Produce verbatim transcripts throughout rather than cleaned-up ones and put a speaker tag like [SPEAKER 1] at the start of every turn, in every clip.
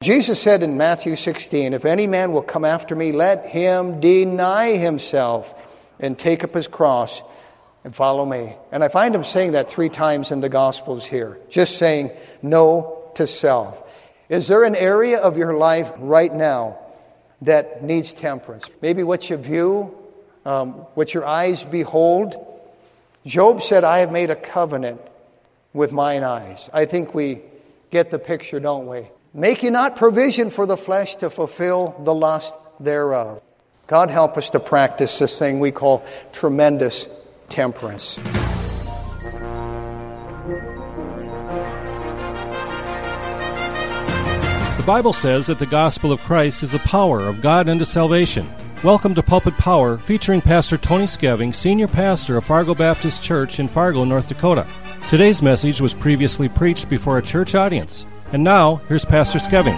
[SPEAKER 1] Jesus said in Matthew sixteen, if any man will come after me, let him deny himself and take up his cross and follow me. And I find him saying that three times in the Gospels here, just saying no to self. Is there an area of your life right now that needs temperance? Maybe what you view, um, what your eyes behold. Job said, I have made a covenant with mine eyes. I think we get the picture, don't we? Make you not provision for the flesh to fulfill the lust thereof. God help us to practice this thing we call tremendous temperance.
[SPEAKER 2] The Bible says that the gospel of Christ is the power of God unto salvation. Welcome to Pulpit Power, featuring Pastor Tony Skeving, Senior Pastor of Fargo Baptist Church in Fargo, North Dakota. Today's message was previously preached before a church audience. And now, here's Pastor Skeving.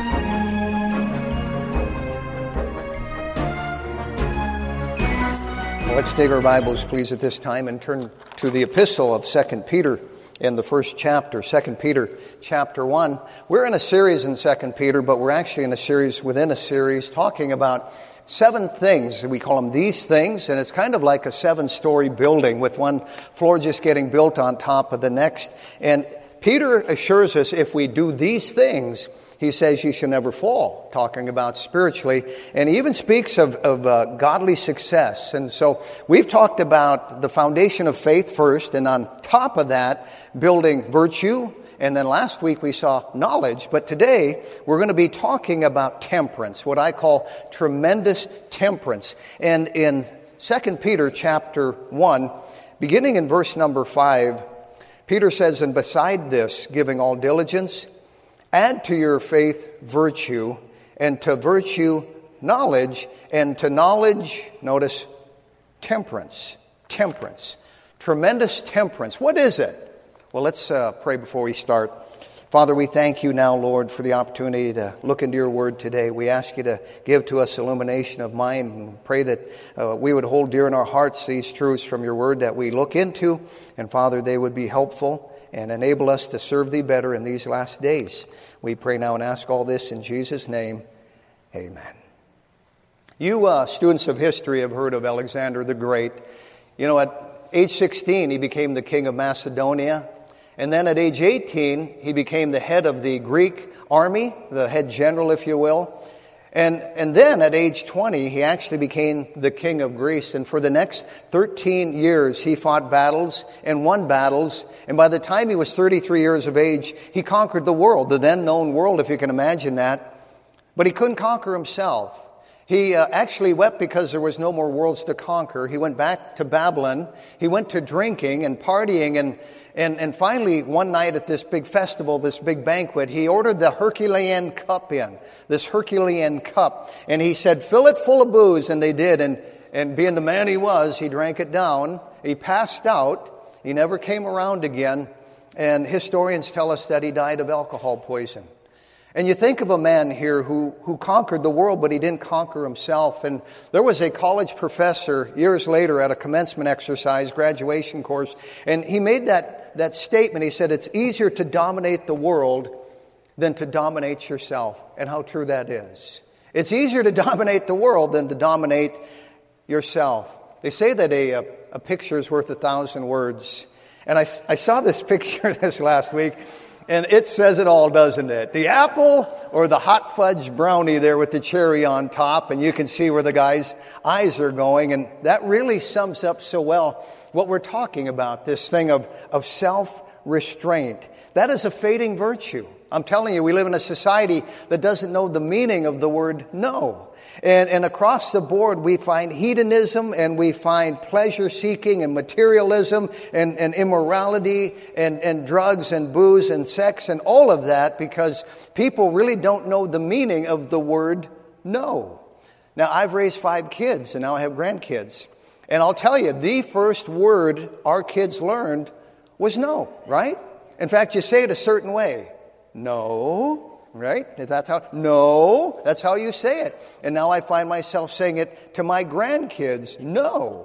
[SPEAKER 1] Well, let's take our Bibles, please, at this time and turn to the epistle of Second Peter in the first chapter, Second Peter chapter one. We're in a series in Second Peter, but we're actually in a series within a series talking about seven things. We call them these things, and it's kind of like a seven-story building with one floor just getting built on top of the next. And Peter assures us if we do these things, he says you shall never fall, talking about spiritually. And he even speaks of, of uh, godly success. And so we've talked about the foundation of faith first, and on top of that, building virtue. And then last week we saw knowledge. But today we're going to be talking about temperance, what I call tremendous temperance. And in Second Peter chapter one, beginning in verse number five, Peter says, and beside this, giving all diligence, add to your faith virtue, and to virtue knowledge, and to knowledge, notice, temperance. Temperance. Tremendous temperance. What is it? Well, let's uh, pray before we start. Father, we thank you now, Lord, for the opportunity to look into your word today. We ask you to give to us illumination of mind, and pray that uh, we would hold dear in our hearts these truths from your word that we look into. And Father, they would be helpful and enable us to serve thee better in these last days. We pray now and ask all this in Jesus' name. Amen. You uh, students of history have heard of Alexander the Great. You know, at age sixteen, he became the king of Macedonia. And then at age eighteen, he became the head of the Greek army, the head general, if you will. And, and then at age twenty, he actually became the king of Greece. And for the next thirteen years, he fought battles and won battles. And by the time he was thirty-three years of age, he conquered the world, the then known world, if you can imagine that. But he couldn't conquer himself. He uh, actually wept because there was no more worlds to conquer. He went back to Babylon. He went to drinking and partying. And, and, and finally, one night at this big festival, this big banquet, he ordered the Herculean cup in, this Herculean cup. And he said, fill it full of booze. And they did. And, and being the man he was, he drank it down. He passed out. He never came around again. And historians tell us that he died of alcohol poison. And you think of a man here who, who conquered the world, but he didn't conquer himself. And there was a college professor years later at a commencement exercise, graduation course, and he made that, that statement. He said, it's easier to dominate the world than to dominate yourself. And how true that is. It's easier to dominate the world than to dominate yourself. They say that a, a, a picture is worth a thousand words. And I, I saw this picture this last week. And it says it all, doesn't it? The apple or the hot fudge brownie there with the cherry on top. And you can see where the guy's eyes are going. And that really sums up so well what we're talking about, this thing of, of self-restraint. That is a fading virtue. I'm telling you, we live in a society that doesn't know the meaning of the word no. And, and across the board, we find hedonism, and we find pleasure-seeking and materialism and, and immorality and, and drugs and booze and sex and all of that, because people really don't know the meaning of the word no. Now, I've raised five kids, and now I have grandkids. And I'll tell you, the first word our kids learned was no, right? In fact, you say it a certain way. No, right? That's how, no, that's how you say it. And now I find myself saying it to my grandkids, no.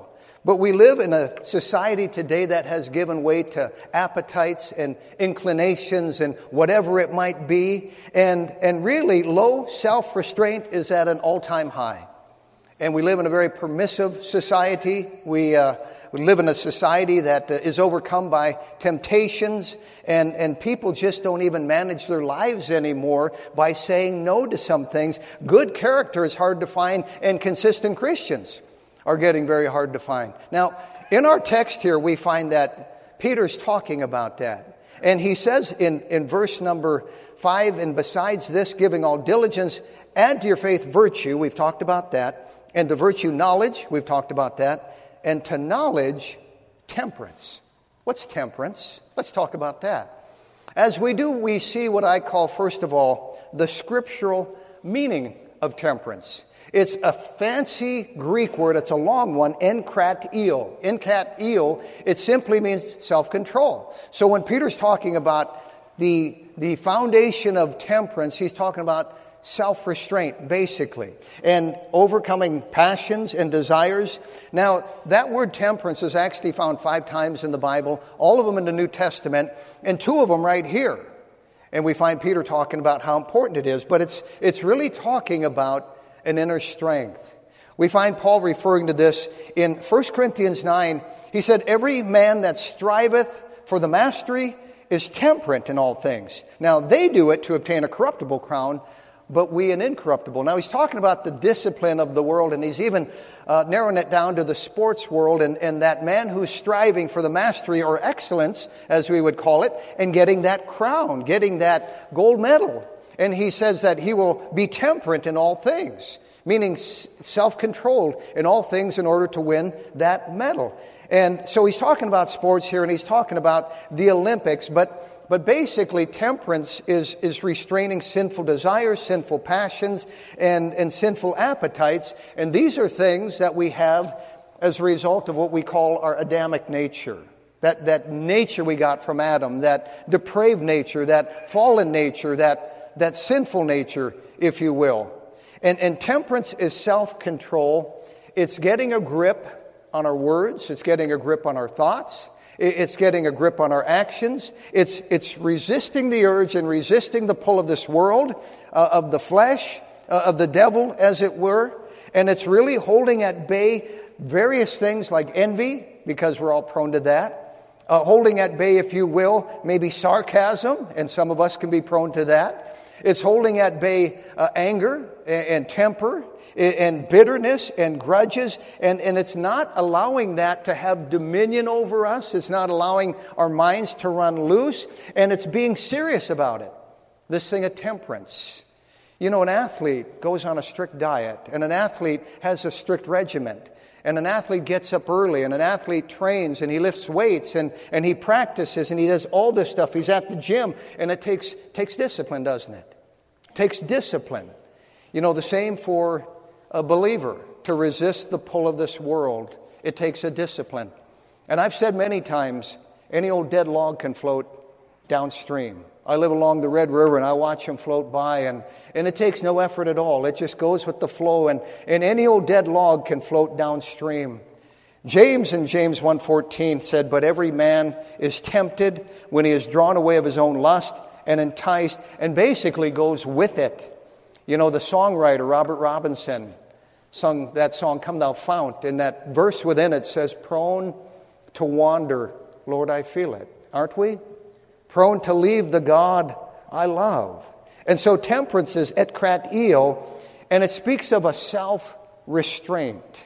[SPEAKER 1] But we live in a society today that has given way to appetites and inclinations and whatever it might be. And, and really, low self-restraint is at an all-time high. And we live in a very permissive society. We, uh, we live in a society that uh, is overcome by temptations. And, and people just don't even manage their lives anymore by saying no to some things. Good character is hard to find, and consistent Christians are getting very hard to find. Now, in our text here, we find that Peter's talking about that. And he says in, in verse number five, and besides this, giving all diligence, add to your faith virtue, we've talked about that, and to virtue knowledge, we've talked about that, and to knowledge temperance. What's temperance? Let's talk about that. As we do, we see what I call, first of all, the scriptural meaning of temperance. It's a fancy Greek word. It's a long one, enkratio. Enkratio, it simply means self-control. So when Peter's talking about the, the foundation of temperance, he's talking about self-restraint, basically, and overcoming passions and desires. Now, that word temperance is actually found five times in the Bible, all of them in the New Testament, and two of them right here. And we find Peter talking about how important it is, but it's it's really talking about an inner strength. We find Paul referring to this in First Corinthians nine. He said, every man that striveth for the mastery is temperate in all things. Now, they do it to obtain a corruptible crown, but we an incorruptible. Now, he's talking about the discipline of the world, and he's even uh, narrowing it down to the sports world, and, and that man who's striving for the mastery or excellence, as we would call it, and getting that crown, getting that gold medal. And he says that he will be temperate in all things, meaning self-controlled in all things in order to win that medal. And so he's talking about sports here, and he's talking about the Olympics, but But basically, temperance is, is restraining sinful desires, sinful passions, and, and sinful appetites. And these are things that we have as a result of what we call our Adamic nature. That, that nature we got from Adam, that depraved nature, that fallen nature, that, that sinful nature, if you will. And, and temperance is self-control. It's getting a grip on our words. It's getting a grip on our thoughts. It's getting a grip on our actions. It's it's resisting the urge and resisting the pull of this world, uh, of the flesh, uh, of the devil, as it were. And it's really holding at bay various things like envy, because we're all prone to that. Uh, holding at bay, if you will, maybe sarcasm, and some of us can be prone to that. It's holding at bay uh, anger and, and temper, and bitterness and grudges, and, and it's not allowing that to have dominion over us. It's not allowing our minds to run loose, and it's being serious about it. This thing of temperance. You know, an athlete goes on a strict diet, and an athlete has a strict regiment, and an athlete gets up early, and an athlete trains, and he lifts weights, and, and he practices, and he does all this stuff. He's at the gym, and it takes, takes discipline, doesn't it? It takes discipline. You know, the same for a believer. To resist the pull of this world, it takes a discipline. And I've said many times, any old dead log can float downstream. I live along the Red River and I watch them float by, and, and it takes no effort at all. It just goes with the flow, and, and any old dead log can float downstream. James in James one fourteen said, but every man is tempted when he is drawn away of his own lust and enticed, and basically goes with it. You know, the songwriter Robert Robinson sung that song, Come Thou Fount, and that verse within it says, prone to wander, Lord, I feel it. Aren't we? Prone to leave the God I love. And so temperance is enkratio, and it speaks of a self-restraint.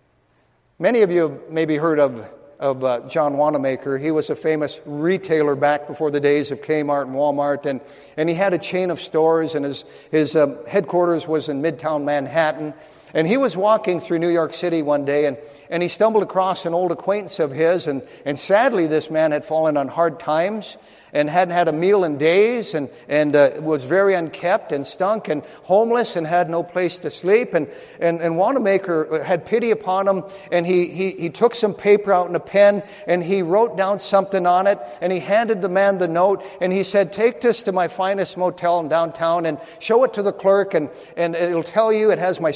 [SPEAKER 1] Many of you have maybe heard of of uh, John Wanamaker. He was a famous retailer back before the days of Kmart and Walmart, and, and he had a chain of stores, and his, his uh, headquarters was in Midtown Manhattan. And he was walking through New York City one day, and, and he stumbled across an old acquaintance of his, and, and sadly this man had fallen on hard times and hadn't had a meal in days, and, and uh, was very unkept and stunk and homeless and had no place to sleep. And, and, and Wanamaker had pity upon him, and he, he, he took some paper out and a pen, and he wrote down something on it, and he handed the man the note, and he said, take this to my finest motel in downtown and show it to the clerk, and, and it'll tell you it has my signature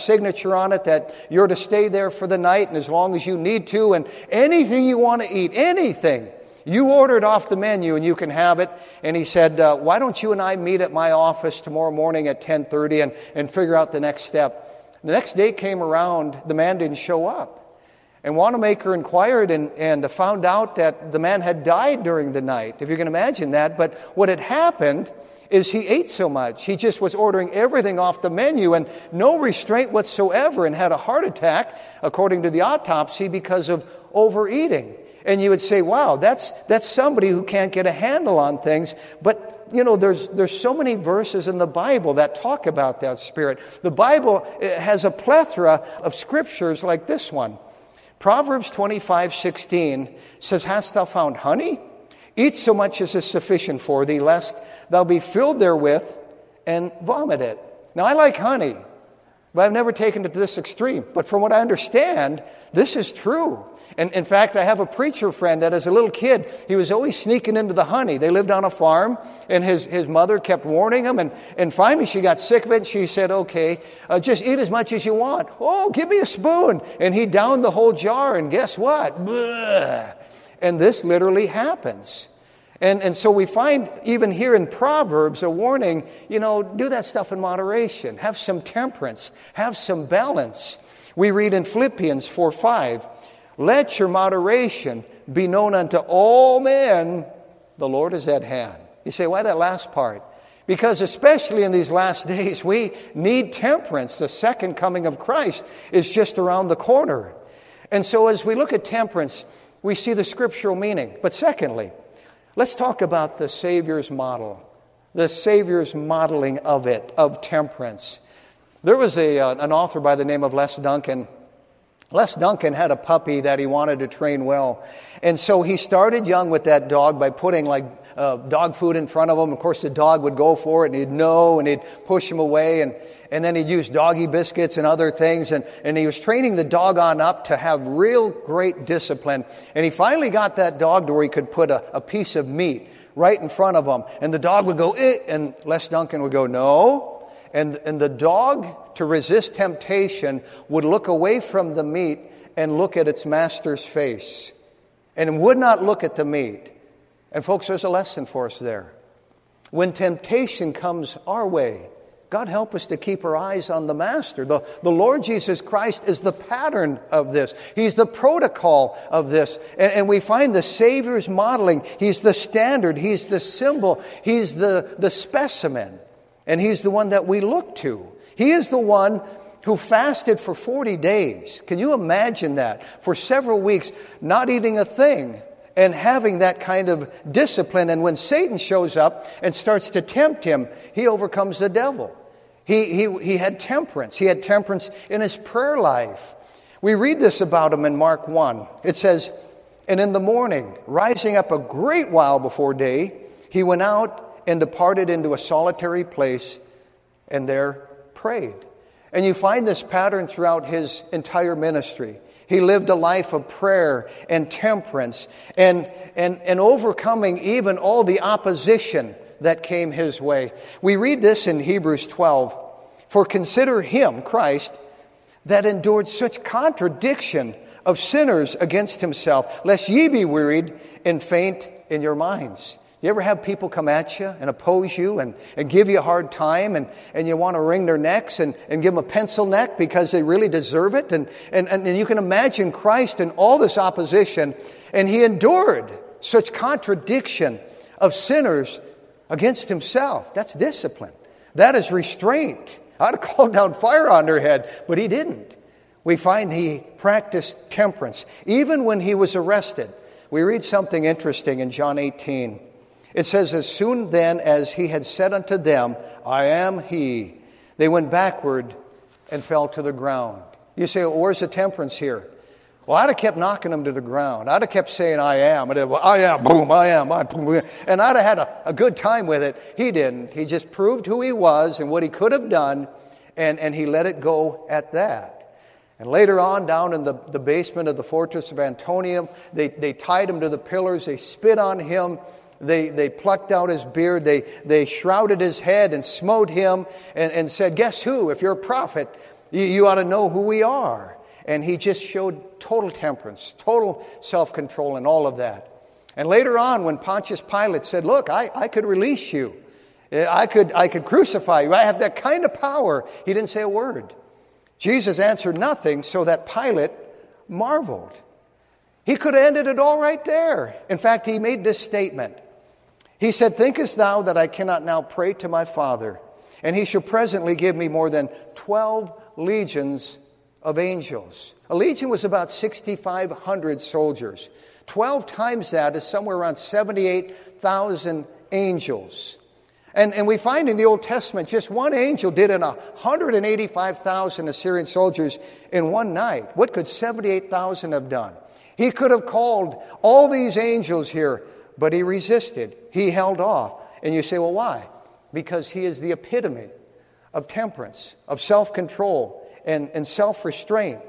[SPEAKER 1] picture on it that you're to stay there for the night and as long as you need to, and anything you want to eat, anything, you order it off the menu and you can have it. And he said, uh, why don't you and I meet at my office tomorrow morning at ten thirty and, and figure out the next step. The next day came around, the man didn't show up. And Wanamaker inquired and, and found out that the man had died during the night, if you can imagine that. But what had happened is he ate so much. He just was ordering everything off the menu and no restraint whatsoever, and had a heart attack, according to the autopsy, because of overeating. And you would say, wow, that's that's somebody who can't get a handle on things. But, you know, there's there's so many verses in the Bible that talk about that spirit. The Bible has a plethora of scriptures like this one. Proverbs twenty-five sixteen says, hast thou found honey? Eat so much as is sufficient for thee, lest thou be filled therewith and vomit it. Now, I like honey, but I've never taken it to this extreme. But from what I understand, this is true. And in fact, I have a preacher friend that as a little kid, he was always sneaking into the honey. They lived on a farm, and his, his mother kept warning him. And, and finally, she got sick of it. And she said, okay, uh, just eat as much as you want. Oh, give me a spoon. And he downed the whole jar. And guess what? Blah. And this literally happens. And, and so we find even here in Proverbs a warning, you know, do that stuff in moderation. Have some temperance. Have some balance. We read in Philippians four five, let your moderation be known unto all men. The Lord is at hand. You say, why that last part? Because especially in these last days, we need temperance. The second coming of Christ is just around the corner. And so as we look at temperance, we see the scriptural meaning. But secondly, let's talk about the Savior's model, the Savior's modeling of it, of temperance. There was a uh, an author by the name of Les Duncan. Les Duncan had a puppy that he wanted to train well. And so he started young with that dog by putting like uh, dog food in front of him. Of course, the dog would go for it and he'd no, and he'd push him away. And, and then he'd use doggy biscuits and other things. And, and he was training the dog on up to have real great discipline. And he finally got that dog to where he could put a, a piece of meat right in front of him. And the dog would go, eh, and Les Duncan would go, no. And, and the dog, to resist temptation, would look away from the meat and look at its master's face. And would not look at the meat. And folks, there's a lesson for us there. When temptation comes our way, God help us to keep our eyes on the Master. The, the Lord Jesus Christ is the pattern of this. He's the protocol of this. And, and we find the Savior's modeling. He's the standard. He's the symbol. He's the, the specimen. And He's the one that we look to. He is the one who fasted for forty days. Can you imagine that? For several weeks, not eating a thing and having that kind of discipline. And when Satan shows up and starts to tempt him, he overcomes the devil. He, he, he had temperance. He had temperance in his prayer life. We read this about him in Mark one. It says, and in the morning, rising up a great while before day, he went out and departed into a solitary place and there prayed. And you find this pattern throughout his entire ministry. He lived a life of prayer and temperance and, and, and overcoming even all the opposition that came his way. We read this in Hebrews twelve. For consider him, Christ, that endured such contradiction of sinners against himself, lest ye be wearied and faint in your minds. You ever have people come at you and oppose you and, and give you a hard time and, and you want to wring their necks and, and give them a pencil neck because they really deserve it? And, and, and you can imagine Christ in all this opposition, and he endured such contradiction of sinners against himself. That's discipline. That is restraint. I'd have called down fire on their head, but he didn't. We find he practiced temperance. Even when he was arrested, we read something interesting in John eighteen. It says, as soon then as he had said unto them, I am he, they went backward and fell to the ground. You say, well, where's the temperance here? Well, I'd have kept knocking them to the ground. I'd have kept saying, I am. I'd have, I am, boom, I am, I boom. And I'd have had a, a good time with it. He didn't. He just proved who he was and what he could have done, and, and he let it go at that. And later on, down in the, the basement of the fortress of Antonium, they, they tied him to the pillars, they spit on him, They they plucked out his beard, they they shrouded his head and smote him and, and said, guess who? If you're a prophet, You, you ought to know who we are. And he just showed total temperance, total self-control and all of that. And later on, when Pontius Pilate said, look, I, I could release you. I could, I could crucify you. I have that kind of power. He didn't say a word. Jesus answered nothing, so that Pilate marveled. He could have ended it all right there. In fact, he made this statement. He said, thinkest thou that I cannot now pray to my Father, and he shall presently give me more than twelve legions of angels? A legion was about sixty-five hundred soldiers. Twelve times that is somewhere around seventy-eight thousand angels. And, and we find in the Old Testament just one angel did in one hundred eighty-five thousand Assyrian soldiers in one night. What could seventy-eight thousand have done? He could have called all these angels here, but he resisted. He held off. And you say, well, why? Because he is the epitome of temperance, of self-control, and, and self-restraint.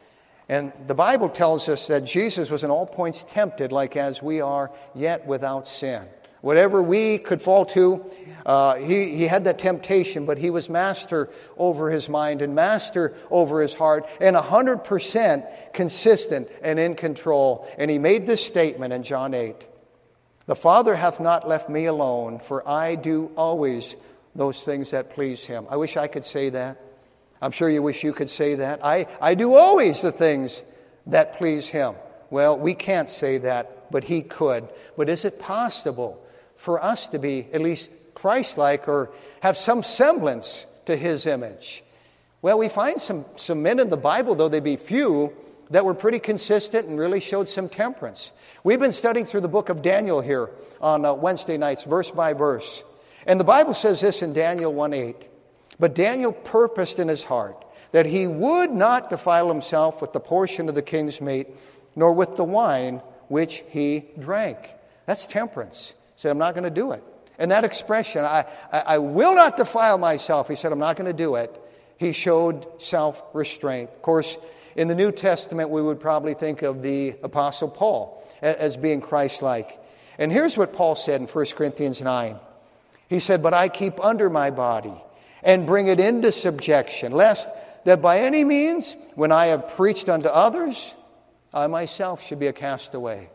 [SPEAKER 1] And the Bible tells us that Jesus was in all points tempted, like as we are, yet without sin. Whatever we could fall to, uh, he, he had that temptation, but he was master over his mind and master over his heart and one hundred percent consistent and in control. And he made this statement in John eight. The Father hath not left me alone, for I do always those things that please him. I wish I could say that. I'm sure you wish you could say that. I, I do always the things that please him. Well, we can't say that, but he could. But is it possible for us to be at least Christ-like or have some semblance to his image? Well, we find some, some men in the Bible, though they be few, that were pretty consistent and really showed some temperance. We've been studying through the book of Daniel here on uh, Wednesday nights, verse by verse. And the Bible says this in Daniel one eight. But Daniel purposed in his heart that he would not defile himself with the portion of the king's meat, nor with the wine which he drank. That's temperance. He said, I'm not going to do it. And that expression, I, I, I will not defile myself, he said, I'm not going to do it. He showed self-restraint. Of course, in the New Testament, we would probably think of the Apostle Paul as being Christ-like. And here's what Paul said in First Corinthians nine. He said, but I keep under my body and bring it into subjection, lest that by any means, when I have preached unto others, I myself should be a castaway.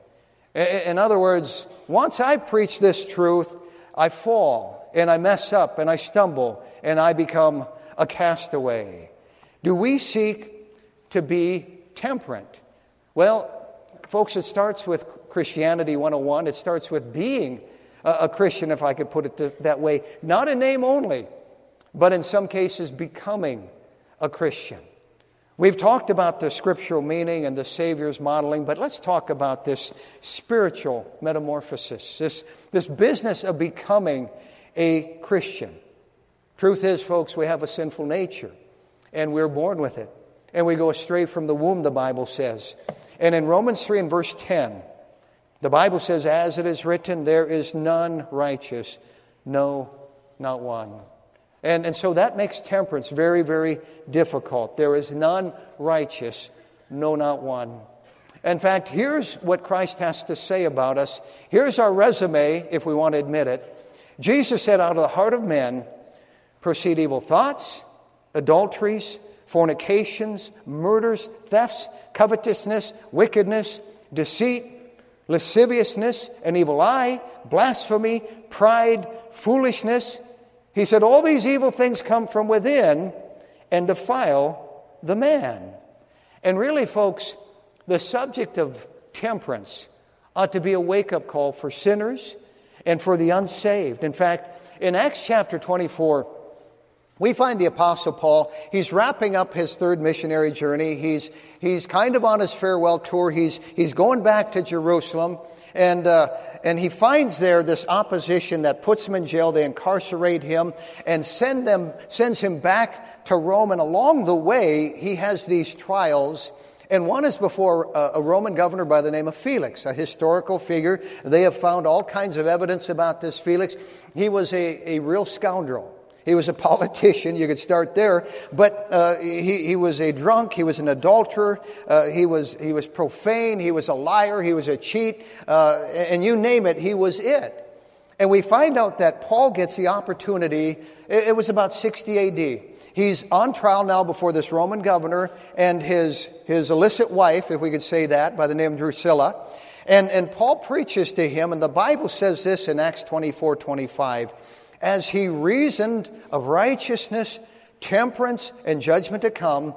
[SPEAKER 1] In other words, once I preach this truth, I fall and I mess up and I stumble and I become a castaway. Do we seek to be temperate? Well, folks, it starts with Christianity one oh one. It starts with being a, a Christian, if I could put it th- that way. Not in name only, but in some cases becoming a Christian. We've talked about the scriptural meaning and the Savior's modeling, but let's talk about this spiritual metamorphosis, this, this business of becoming a Christian. Truth is, folks, we have a sinful nature, and we're born with it. And we go astray from the womb, the Bible says. And in Romans three and verse ten, the Bible says, as it is written, there is none righteous, no, not one. And, and so that makes temperance very, very difficult. There is none righteous, no, not one. In fact, here's what Christ has to say about us. Here's our resume, if we want to admit it. Jesus said, out of the heart of men proceed evil thoughts, adulteries, fornications, murders, thefts, covetousness, wickedness, deceit, lasciviousness, an evil eye, blasphemy, pride, foolishness. He said all these evil things come from within and defile the man. And really, folks, the subject of temperance ought to be a wake-up call for sinners and for the unsaved. In fact, in Acts chapter twenty-four, we find the Apostle Paul. He's wrapping up his third missionary journey. He's he's kind of on his farewell tour. He's he's going back to Jerusalem, and uh, and he finds there this opposition that puts him in jail. They incarcerate him and send them sends him back to Rome. And along the way, he has these trials. And one is before a, a Roman governor by the name of Felix, a historical figure. They have found all kinds of evidence about this Felix. He was a, a real scoundrel. He was a politician. You could start there. But uh, he, he was a drunk. He was an adulterer. Uh, he was he was profane. He was a liar. He was a cheat. Uh, and you name it, he was it. And we find out that Paul gets the opportunity, it was about sixty A D. He's on trial now before this Roman governor and his, his illicit wife, if we could say that, by the name of Drusilla. And, and Paul preaches to him, and the Bible says this in Acts twenty-four twenty-five. As he reasoned of righteousness, temperance, and judgment to come,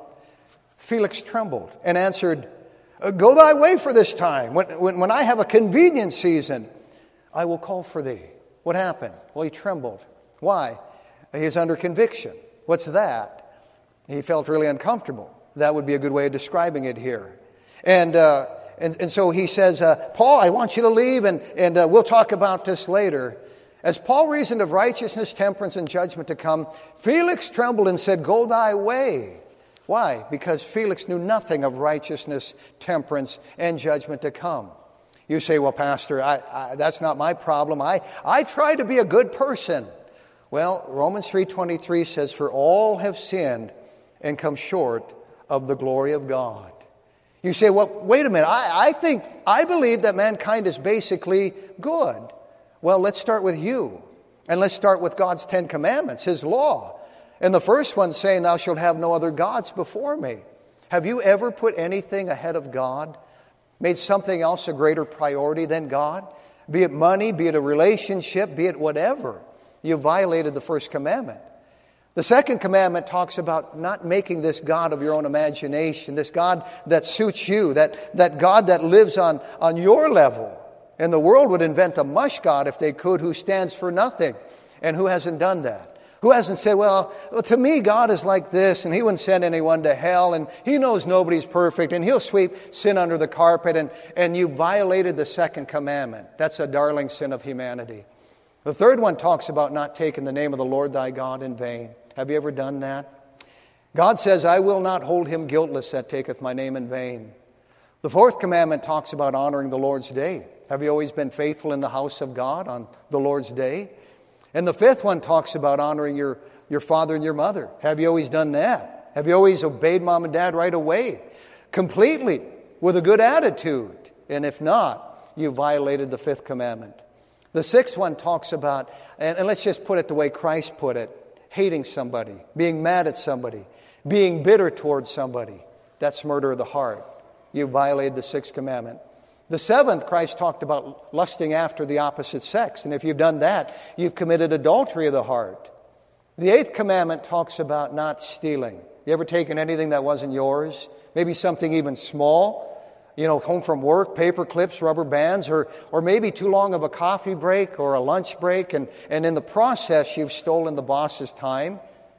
[SPEAKER 1] Felix trembled and answered, "Go thy way for this time. When, when, when I have a convenient season, I will call for thee." What happened? Well, he trembled. Why? He's under conviction. What's that? He felt really uncomfortable. That would be a good way of describing it here. And uh, and, and so he says, uh, Paul, I want you to leave, and, and uh, we'll talk about this later. As Paul reasoned of righteousness, temperance, and judgment to come, Felix trembled and said, "Go thy way." Why? Because Felix knew nothing of righteousness, temperance, and judgment to come. You say, "Well, Pastor, I, I, that's not my problem. I, I try to be a good person." Well, Romans three twenty-three says, "For all have sinned and come short of the glory of God." You say, "Well, wait a minute. I, I think, I believe that mankind is basically good." Well, let's start with you. And let's start with God's Ten Commandments, His law. And the first one saying, "Thou shalt have no other gods before me." Have you ever put anything ahead of God? Made something else a greater priority than God? Be it money, be it a relationship, be it whatever. You violated the first commandment. The second commandment talks about not making this God of your own imagination, this God that suits you, that, that God that lives on, on your level. And the world would invent a mush God if they could, who stands for nothing. And who hasn't done that? Who hasn't said, well, to me, God is like this, and He wouldn't send anyone to hell, and He knows nobody's perfect, and He'll sweep sin under the carpet, and, and you violated the second commandment. That's a darling sin of humanity. The third one talks about not taking the name of the Lord thy God in vain. Have you ever done that? God says, "I will not hold him guiltless that taketh my name in vain." The fourth commandment talks about honoring the Lord's day. Have you always been faithful in the house of God on the Lord's day? And the fifth one talks about honoring your, your father and your mother. Have you always done that? Have you always obeyed mom and dad right away? Completely, with a good attitude. And if not, you violated the fifth commandment. The sixth one talks about, and, and let's just put it the way Christ put it, hating somebody, being mad at somebody, being bitter towards somebody. That's murder of the heart. You violated the sixth commandment. The seventh, Christ talked about lusting after the opposite sex. And if you've done that, you've committed adultery of the heart. The eighth commandment talks about not stealing. You ever taken anything that wasn't yours? Maybe something even small? You know, home from work, paper clips, rubber bands, or, or maybe too long of a coffee break or a lunch break, and, and in the process you've stolen the boss's time.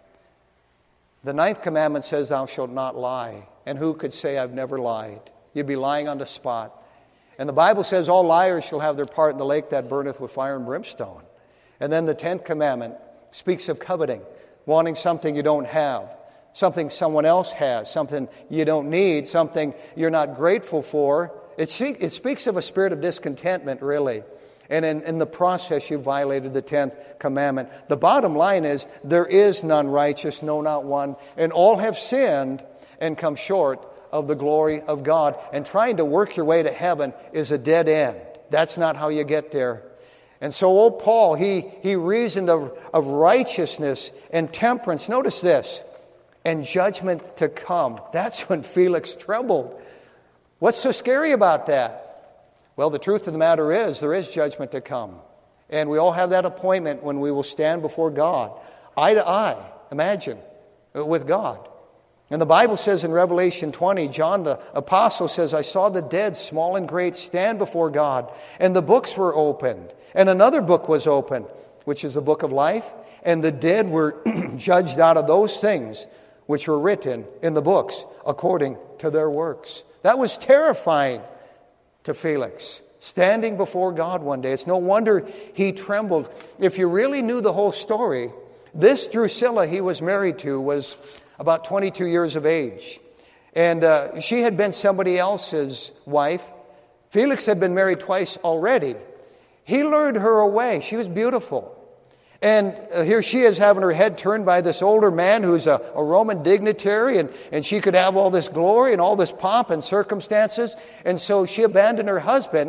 [SPEAKER 1] The ninth commandment says, "Thou shalt not lie." And who could say, "I've never lied"? You'd be lying on the spot. And the Bible says, "All liars shall have their part in the lake that burneth with fire and brimstone." And then the tenth commandment speaks of coveting, wanting something you don't have, something someone else has, something you don't need, something you're not grateful for. It, speak, it speaks of a spirit of discontentment, really. And in, in the process, you violated the tenth commandment. The bottom line is, there is none righteous, no, not one. And all have sinned and come short of the glory of God. And trying to work your way to heaven is a dead end. That's not how you get there. And so old Paul, he, he reasoned of, of righteousness and temperance. Notice this. And judgment to come. That's when Felix trembled. What's so scary about that? Well, the truth of the matter is, there is judgment to come. And we all have that appointment when we will stand before God, eye to eye, imagine, with God. And the Bible says in Revelation twenty, John the apostle says, "I saw the dead, small and great, stand before God, and the books were opened. And another book was opened, which is the book of life, and the dead were judged out of those things which were written in the books according to their works." That was terrifying to Felix, standing before God one day. It's no wonder he trembled. If you really knew the whole story, this Drusilla he was married to was about twenty-two years of age. And uh, she had been somebody else's wife. Felix had been married twice already. He lured her away. She was beautiful. And uh, here she is having her head turned by this older man who's a, a Roman dignitary, and, and she could have all this glory and all this pomp and circumstances. And so she abandoned her husband,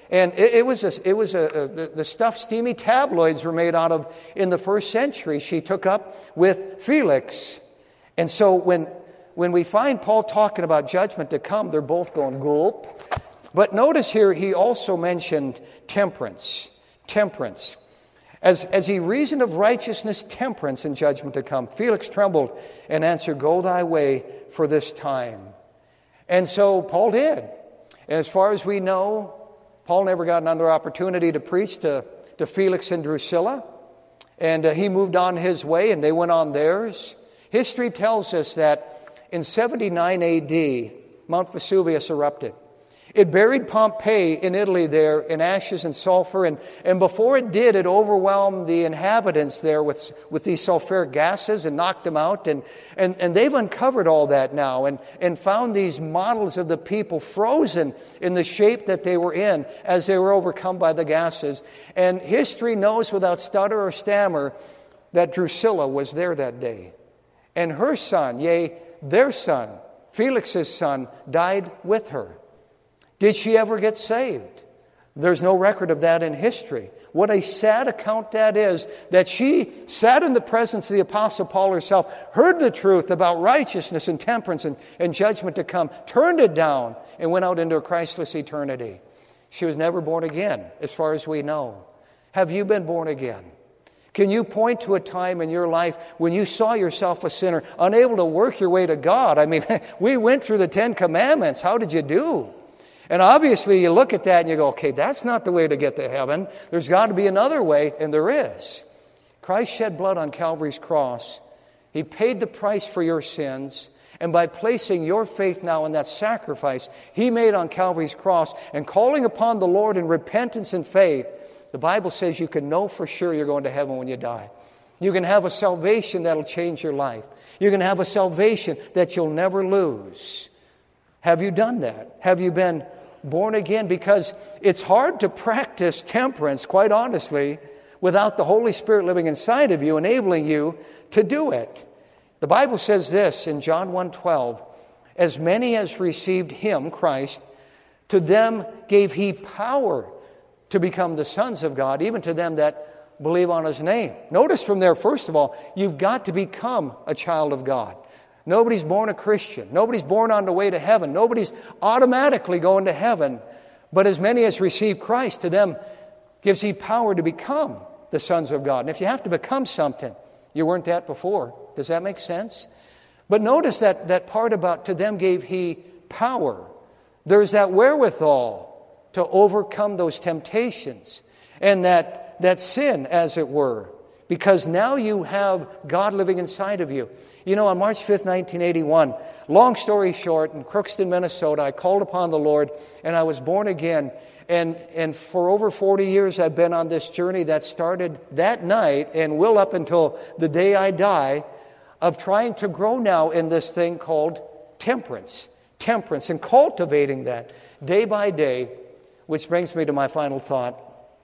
[SPEAKER 1] And it, it was, a, it was a, a, the, the stuff steamy tabloids were made out of in the first century. She took up with Felix. And so when, when we find Paul talking about judgment to come, they're both going gulp. But notice here, he also mentioned temperance. Temperance. As, as he reasoned of righteousness, temperance, and judgment to come, Felix trembled and answered, "Go thy way for this time." And so Paul did. And as far as we know, Paul never got another opportunity to preach to, to Felix and Drusilla. And uh, he moved on his way, and they went on theirs. History tells us that in seventy-nine A D, Mount Vesuvius erupted. It buried Pompeii in Italy there in ashes and sulfur, and, and before it did, it overwhelmed the inhabitants there with, with these sulfuric gases and knocked them out. And, and, and they've uncovered all that now and, and found these models of the people frozen in the shape that they were in as they were overcome by the gases. And history knows without stutter or stammer that Drusilla was there that day. And her son, yea, their son, Felix's son, died with her. Did she ever get saved? There's no record of that in history. What a sad account that is, that she sat in the presence of the Apostle Paul herself, heard the truth about righteousness and temperance and, and judgment to come, turned it down, and went out into a Christless eternity. She was never born again, as far as we know. Have you been born again? Can you point to a time in your life when you saw yourself a sinner, unable to work your way to God? I mean, we went through the Ten Commandments. How did you do? And obviously you look at that and you go, okay, that's not the way to get to heaven. There's got to be another way, and there is. Christ shed blood on Calvary's cross. He paid the price for your sins. And by placing your faith now in that sacrifice He made on Calvary's cross and calling upon the Lord in repentance and faith, the Bible says you can know for sure you're going to heaven when you die. You can have a salvation that'll change your life. You can have a salvation that you'll never lose. Have you done that? Have you been born again? Because it's hard to practice temperance, quite honestly, without the Holy Spirit living inside of you, enabling you to do it. The Bible says this in John one twelve, "As many as received Him," Christ, "to them gave He power to become the sons of God, even to them that believe on His name." Notice from there, first of all, you've got to become a child of God. Nobody's born a Christian. Nobody's born on the way to heaven. Nobody's automatically going to heaven. But as many as receive Christ, to them gives He power to become the sons of God. And if you have to become something, you weren't that before. Does that make sense? But notice that, that part about to them gave He power. There's that wherewithal to overcome those temptations and that, that sin, as it were. Because now you have God living inside of you. You know, on March fifth, nineteen eighty-one, long story short, in Crookston, Minnesota, I called upon the Lord and I was born again. And, and for over forty years, I've been on this journey that started that night and will up until the day I die, of trying to grow now in this thing called temperance. Temperance and cultivating that day by day, which brings me to my final thought.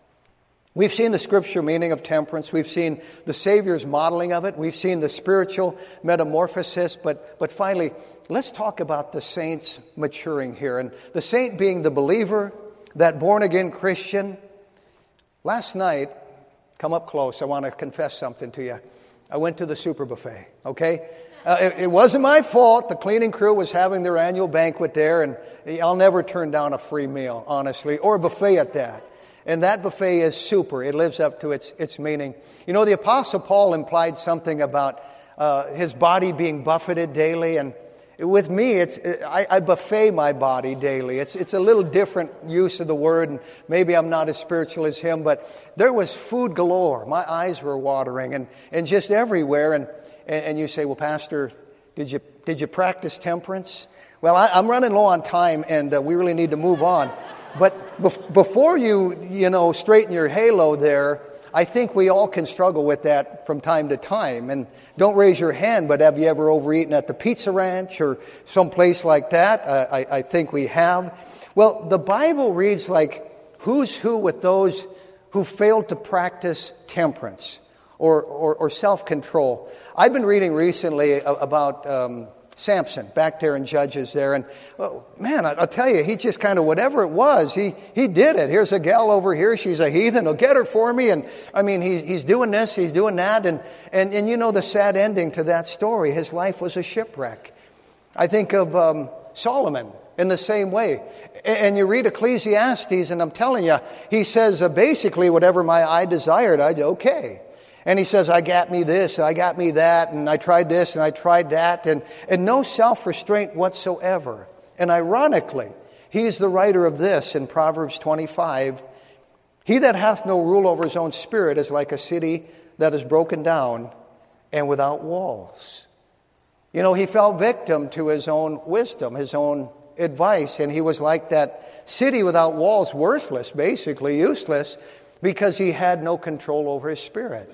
[SPEAKER 1] We've seen the scripture meaning of temperance. We've seen the Savior's modeling of it. We've seen the spiritual metamorphosis. But, but finally, let's talk about the saints maturing here. And the saint being the believer, that born-again Christian. Last night, come up close, I want to confess something to you. I went to the super buffet, okay? Uh, it, it wasn't my fault. The cleaning crew was having their annual banquet there, and I'll never turn down a free meal, honestly, or a buffet at that. And that buffet is super. It lives up to its its meaning. You know, the Apostle Paul implied something about uh, his body being buffeted daily. And with me, it's I, I buffet my body daily. It's it's a little different use of the word. And maybe I'm not as spiritual as him. But there was food galore. My eyes were watering and, and just everywhere. And, and you say, well, Pastor, did you, did you practice temperance? Well, I, I'm running low on time, and uh, we really need to move on. But bef- before you, you know, straighten your halo there, I think we all can struggle with that from time to time. And don't raise your hand, but have you ever overeaten at the Pizza Ranch or someplace like that? Uh, I, I think we have. Well, the Bible reads like who's who with those who failed to practice temperance or, or, or self-control. I've been reading recently about um, Samson, back there in Judges there. And, oh, man, I'll tell you, he just kind of, whatever it was, he he did it. Here's a gal over here. She's a heathen. He'll get her for me. And, I mean, he, he's doing this. He's doing that. And, and, and you know the sad ending to that story. His life was a shipwreck. I think of um, Solomon in the same way. And you read Ecclesiastes, and I'm telling you, he says, uh, basically, whatever my eye desired, I did okay. And he says, I got me this, and I got me that, and I tried this, and I tried that, and, and no self-restraint whatsoever. And ironically, he's the writer of this in Proverbs twenty-five. He that hath no rule over his own spirit is like a city that is broken down and without walls. You know, he fell victim to his own wisdom, his own advice, and he was like that city without walls, worthless, basically useless, because he had no control over his spirit.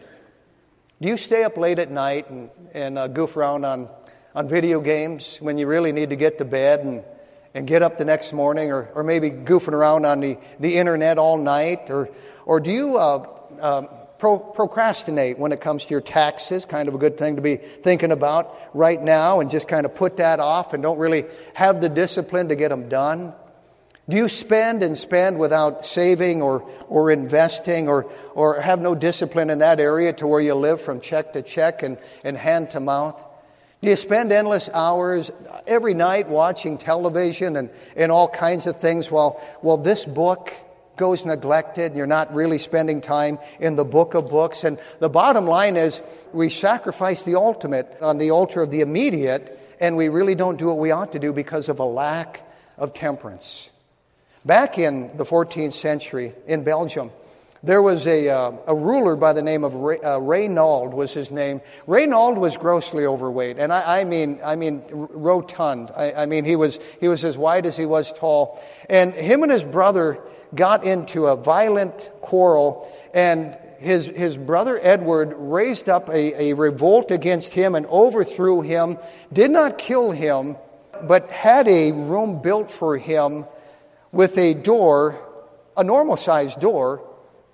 [SPEAKER 1] Do you stay up late at night and, and uh, goof around on, on video games when you really need to get to bed and, and get up the next morning, or, or maybe goofing around on the, the internet all night? Or, or do you uh, uh, pro- procrastinate when it comes to your taxes? Kind of a good thing to be thinking about right now, and just kind of put that off and don't really have the discipline to get them done? Do you spend and spend without saving or, or investing, or, or have no discipline in that area to where you live from check to check and, and hand to mouth? Do you spend endless hours every night watching television and, and all kinds of things while, while this book goes neglected and you're not really spending time in the book of books? And the bottom line is we sacrifice the ultimate on the altar of the immediate, and we really don't do what we ought to do because of a lack of temperance. Back in the fourteenth century in Belgium, there was a uh, a ruler by the name of Re, uh, Reynaud was his name. Reynaud was grossly overweight, and I, I mean I mean rotund. I, I mean he was he was as wide as he was tall. And him and his brother got into a violent quarrel, and his his brother Edward raised up a, a revolt against him and overthrew him. Did not kill him, but had a room built for him with a door, a normal-sized door,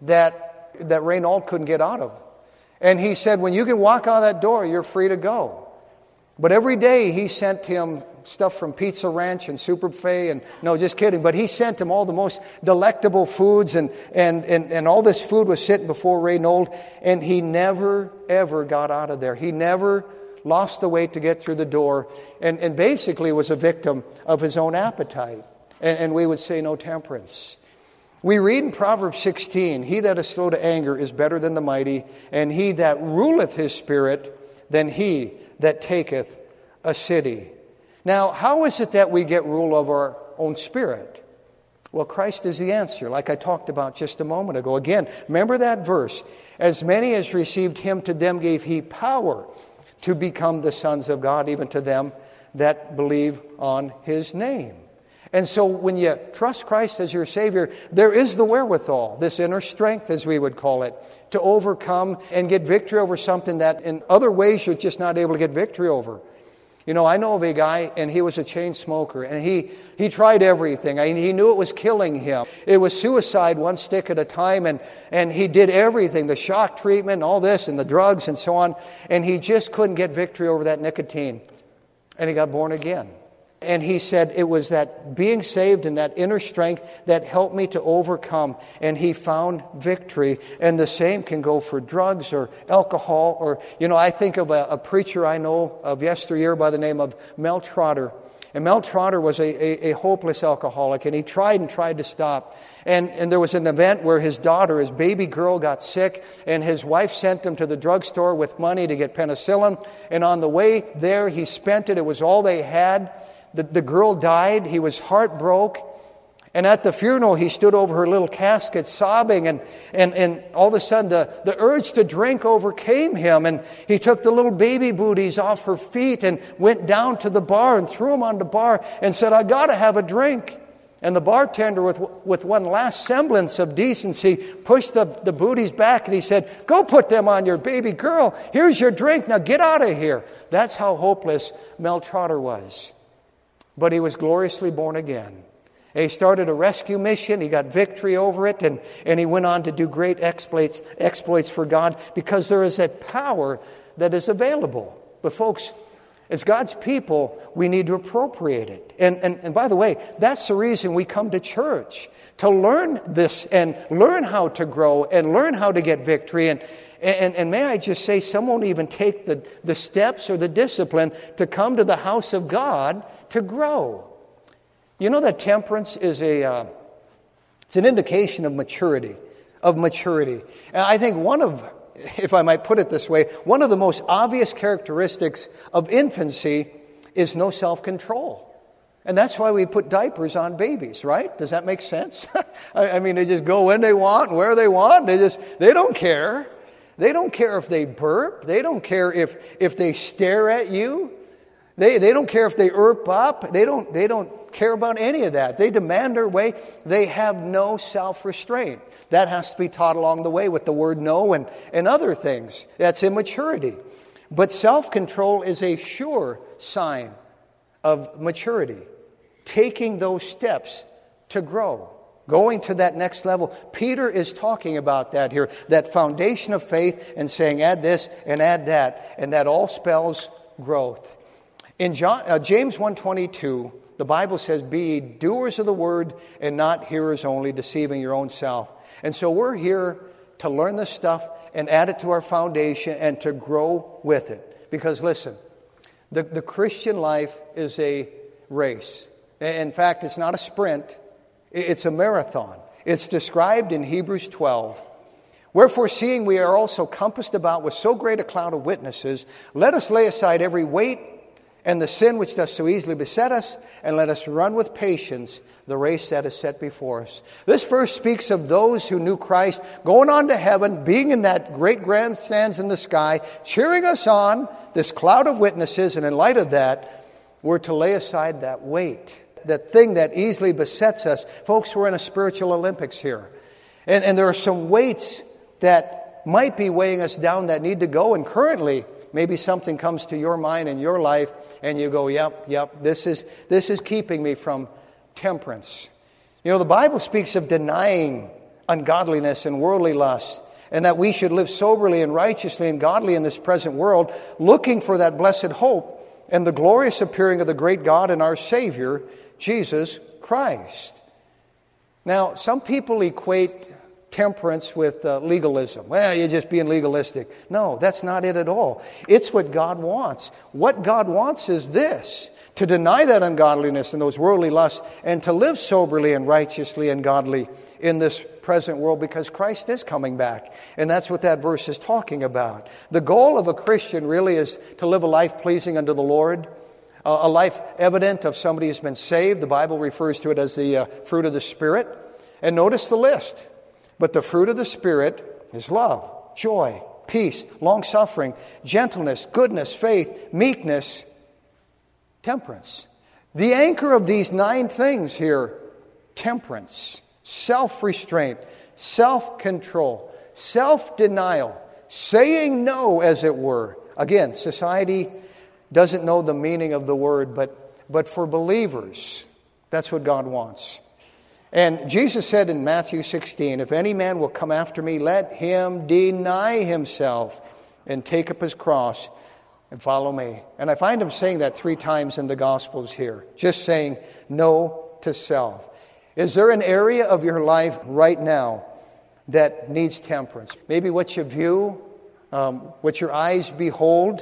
[SPEAKER 1] that that Reynaud couldn't get out of. And he said, when you can walk out of that door, you're free to go. But every day he sent him stuff from Pizza Ranch and Super Buffet, and no, just kidding, but he sent him all the most delectable foods, and, and, and, and all this food was sitting before Reynaud, and he never, ever got out of there. He never lost the weight to get through the door, and, and basically was a victim of his own appetite. And, and we would say no temperance. We read in Proverbs sixteen, he that is slow to anger is better than the mighty, and he that ruleth his spirit than he that taketh a city. Now, how is it that we get rule over our own spirit? Well, Christ is the answer, like I talked about just a moment ago. Again, remember that verse. As many as received him, to them gave he power to become the sons of God, even to them that believe on his name. And so when you trust Christ as your Savior, there is the wherewithal, this inner strength, as we would call it, to overcome and get victory over something that in other ways you're just not able to get victory over. You know, I know of a guy, and he was a chain smoker, and he, he tried everything. I mean, he knew it was killing him. It was suicide one stick at a time, and, and he did everything, the shock treatment, all this, and the drugs, and so on, and he just couldn't get victory over that nicotine. And he got born again. And he said it was that being saved and that inner strength that helped me to overcome. And he found victory. And the same can go for drugs or alcohol. Or, you know, I think of a, a preacher I know of yesteryear by the name of Mel Trotter. And Mel Trotter was a, a, a hopeless alcoholic. And he tried and tried to stop. And, and there was an event where his daughter, his baby girl, got sick. And his wife sent him to the drugstore with money to get penicillin. And on the way there, he spent it. It was all they had. The, the girl died. He was heartbroken. And at the funeral, he stood over her little casket sobbing. And, and, and all of a sudden, the, the urge to drink overcame him. And he took the little baby booties off her feet and went down to the bar and threw them on the bar and said, I got to have a drink. And the bartender, with, with one last semblance of decency, pushed the, the booties back. And he said, go put them on your baby girl. Here's your drink. Now get out of here. That's how hopeless Mel Trotter was. But he was gloriously born again. And he started a rescue mission. He got victory over it. And, and he went on to do great exploits, exploits for God, because there is a power that is available. But folks, As God's people, we need to appropriate it. And, and, and by the way, that's the reason we come to church, to learn this and learn how to grow and learn how to get victory. And, and, and may I just say, some won't even take the, the steps or the discipline to come to the house of God to grow. You know that temperance is a, uh, it's an indication of maturity, of maturity. And I think one of, if I might put it this way, one of the most obvious characteristics of infancy is no self-control. And that's why we put diapers on babies, right? Does that make sense? I mean, they just go when they want, where they want. They just, they don't care. They don't care if they burp. They don't care if, if they stare at you. They, they don't care if they erp up. They don't, they don't care about any of that. They demand their way. They have no self-restraint. That has to be taught along the way with the word no and, and other things. That's immaturity. But self-control is a sure sign of maturity. Taking those steps to grow. Going to that next level. Peter is talking about that here. That foundation of faith and saying add this and add that. And that all spells growth. In John, uh, James one twenty-two, the Bible says, be ye doers of the word and not hearers only, deceiving your own self. And so we're here to learn this stuff and add it to our foundation and to grow with it. Because listen, the, the Christian life is a race. In fact, it's not a sprint, it's a marathon. It's described in Hebrews twelve. Wherefore, seeing we are also compassed about with so great a cloud of witnesses, let us lay aside every weight and the sin which does so easily beset us, and let us run with patience the race that is set before us. This verse speaks of those who knew Christ going on to heaven, being in that great grandstands in the sky, cheering us on, this cloud of witnesses, and in light of that, we're to lay aside that weight, that thing that easily besets us. Folks, we're in a spiritual Olympics here. And, and there are some weights that might be weighing us down that need to go, and currently, maybe something comes to your mind in your life, and you go, yep, yep, this is this is keeping me from temperance. You know, the Bible speaks of denying ungodliness and worldly lust, and that we should live soberly and righteously and godly in this present world, looking for that blessed hope and the glorious appearing of the great God and our Savior, Jesus Christ. Now, some people equate temperance with uh, legalism. Well, you're just being legalistic. No, that's not it at all. It's what God wants. What God wants is this, to deny that ungodliness and those worldly lusts and to live soberly and righteously and godly in this present world, because Christ is coming back. And that's what that verse is talking about. The goal of a Christian really is to live a life pleasing unto the Lord, uh, a life evident of somebody who's been saved. The Bible refers to it as the uh, fruit of the Spirit. And notice the list. But the fruit of the Spirit is love, joy, peace, long-suffering, gentleness, goodness, faith, meekness, temperance. The anchor of these nine things here, temperance, self-restraint, self-control, self-denial, saying no, as it were. Again, society doesn't know the meaning of the word, but, but for believers, that's what God wants. And Jesus said in Matthew sixteen, if any man will come after me, let him deny himself and take up his cross and follow me. And I find him saying that three times in the Gospels here, just saying no to self. Is there an area of your life right now that needs temperance? Maybe what you view, um, what your eyes behold.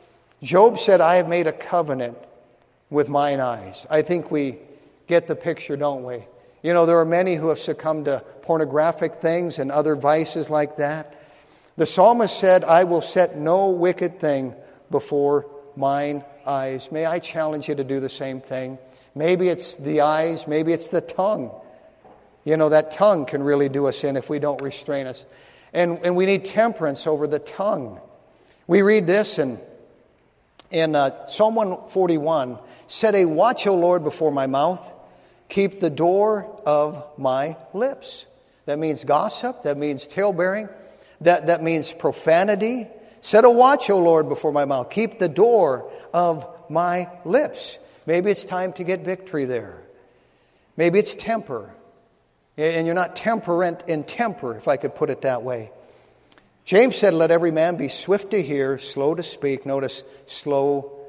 [SPEAKER 1] Job said, I have made a covenant with mine eyes. I think we get the picture, don't we? You know, there are many who have succumbed to pornographic things and other vices like that. The psalmist said, I will set no wicked thing before mine eyes. May I challenge you to do the same thing? Maybe it's the eyes, maybe it's the tongue. You know, that tongue can really do us in if we don't restrain us. And, and we need temperance over the tongue. We read this in, in uh, Psalm one forty-one, set a watch, O Lord, before my mouth. Keep the door of my lips. That means gossip. That means talebearing. That, that means profanity. Set a watch, O Lord, before my mouth. Keep the door of my lips. Maybe it's time to get victory there. Maybe it's temper. And you're not temperate in temper, if I could put it that way. James said, let every man be swift to hear, slow to speak. Notice, slow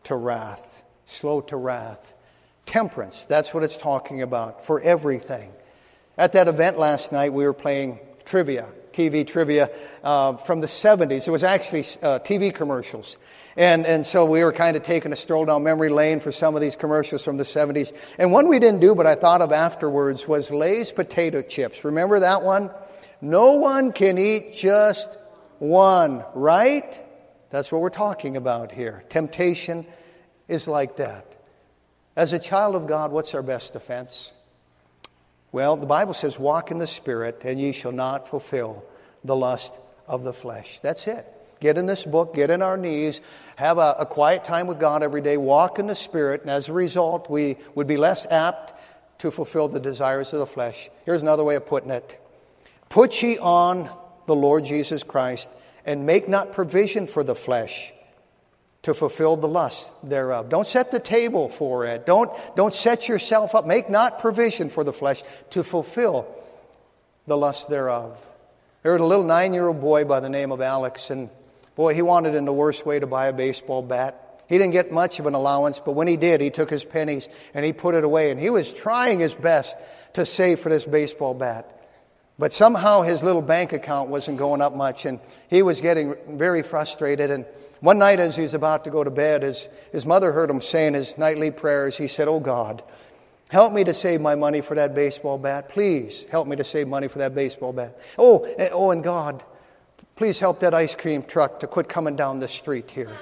[SPEAKER 1] to wrath. Slow to wrath. Temperance, that's what it's talking about, for everything. At that event last night, we were playing trivia, T V trivia uh, from the seventies. It was actually uh, T V commercials. And and so we were kind of taking a stroll down memory lane for some of these commercials from the seventies. And one we didn't do, but I thought of afterwards, was Lay's potato chips. Remember that one? No one can eat just one, right? That's what we're talking about here. Temptation is like that. As a child of God, what's our best defense? Well, the Bible says, walk in the Spirit, and ye shall not fulfill the lust of the flesh. That's it. Get in this book, get in our knees, have a, a quiet time with God every day, walk in the Spirit, and as a result, we would be less apt to fulfill the desires of the flesh. Here's another way of putting it. Put ye on the Lord Jesus Christ, and make not provision for the flesh to fulfill the lust thereof. Don't set the table for it. Don't, don't set yourself up. Make not provision for the flesh to fulfill the lust thereof. There was a little nine-year-old boy by the name of Alex, and boy, he wanted in the worst way to buy a baseball bat. He didn't get much of an allowance, but when he did, he took his pennies and he put it away, and he was trying his best to save for this baseball bat. But somehow his little bank account wasn't going up much, and he was getting very frustrated. And one night as he was about to go to bed, his, his mother heard him saying his nightly prayers. He said, "Oh God, help me to save my money for that baseball bat. Please help me to save money for that baseball bat. Oh, and, oh, and God, please help that ice cream truck to quit coming down the street here."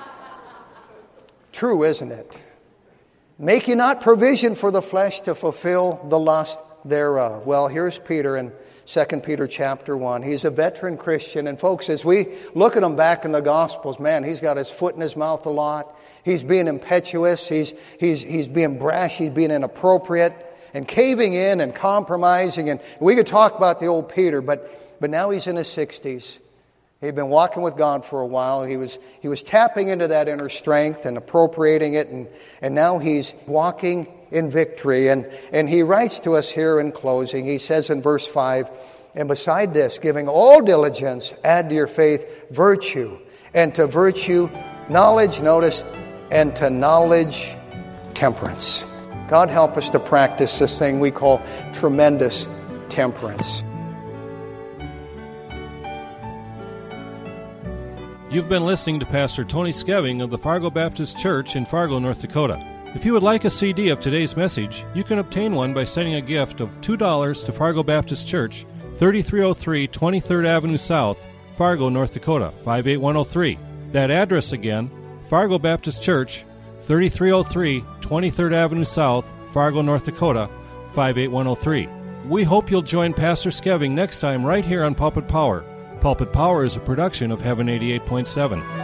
[SPEAKER 1] True, isn't it? Make ye not provision for the flesh to fulfill the lust thereof. Well, here's Peter in Second Peter chapter one. He's a veteran Christian. And folks, as we look at him back in the Gospels, man, he's got his foot in his mouth a lot. He's being impetuous. He's, he's, he's being brash. He's being inappropriate and caving in and compromising. And we could talk about the old Peter, but, but now he's in his sixties. He'd been walking with God for a while. He was, he was tapping into that inner strength and appropriating it. And, and now he's walking in victory. And, and he writes to us here in closing. He says in verse five, "And beside this, giving all diligence, add to your faith virtue, and to virtue knowledge," notice, "and to knowledge temperance." God help us to practice this thing we call tremendous temperance.
[SPEAKER 2] You've been listening to Pastor Tony Skeving of the Fargo Baptist Church in Fargo, North Dakota. If you would like a C D of today's message, you can obtain one by sending a gift of two dollars to Fargo Baptist Church, thirty-three oh three twenty-third Avenue South, Fargo, North Dakota, five eight one oh three. That address again, Fargo Baptist Church, thirty-three oh three twenty-third Avenue South, Fargo, North Dakota, five eight one oh three. We hope you'll join Pastor Skeving next time right here on Pulpit Power. Pulpit Power is a production of Heaven eighty-eight point seven.